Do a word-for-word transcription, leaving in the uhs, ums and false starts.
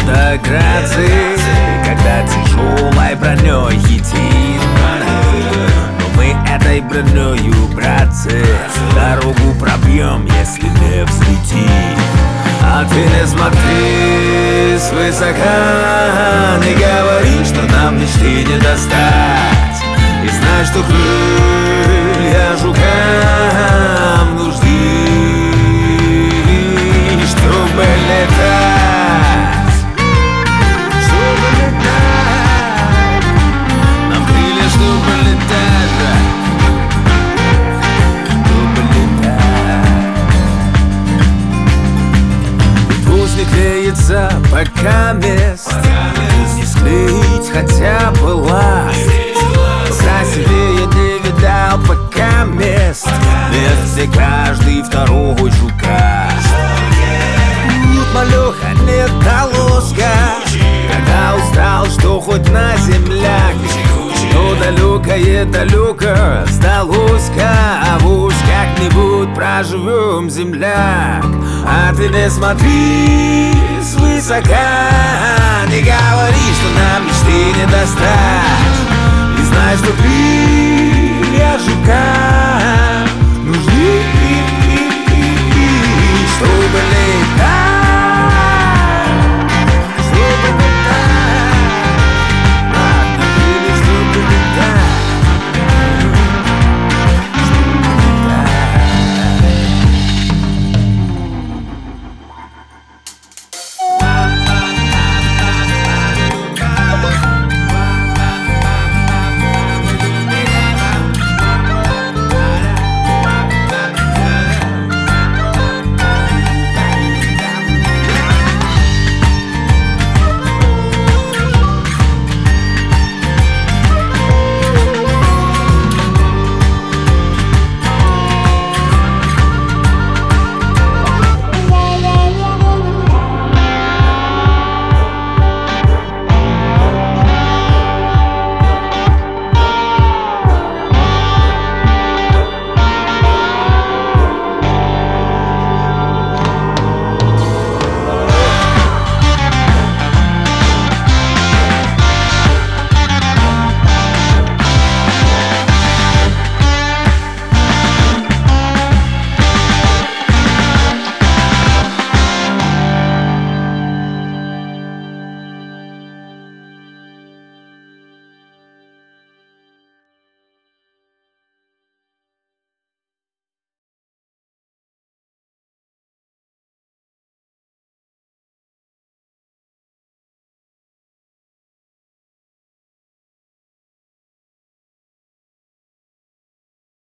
до грации, когда тяжелой броней хитин. Но мы этой бронею, братцы, дорогу пробьем, если не взлетим. А ты не смотри свысока, не говори, что нам мечты не достать. И знай, что крылья жукам нужны, чтобы летать, чтобы летать. Нам крылья, чтобы летать, чтобы летать. Пусть не клеится пока мест, не склеить хотя бы ласт. Красивее не видал пока мест, мест, где каждый второй жука. Тут малеха не долоска, когда устал, что хоть на земляк. Но далекое далеко сдалось, а уж как-нибудь проживем, земляк. А ты не смотри свысока, не говори, что нам мечты не достать. И знай, что крылья жука